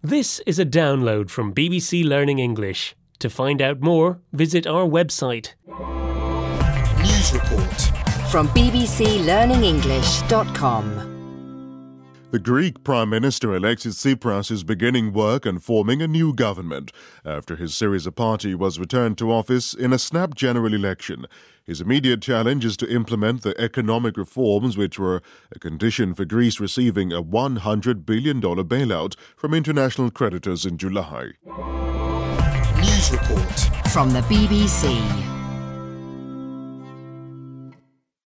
This is a download from BBC Learning English. To find out more, visit our website. News report from bbclearningenglish.com. The Greek Prime Minister Alexis Tsipras is beginning work on forming a new government after his Syriza party was returned to office in a snap general election. His immediate challenge is to implement the economic reforms which were a condition for Greece receiving a $100 billion bailout from international creditors in July. News report from the BBC.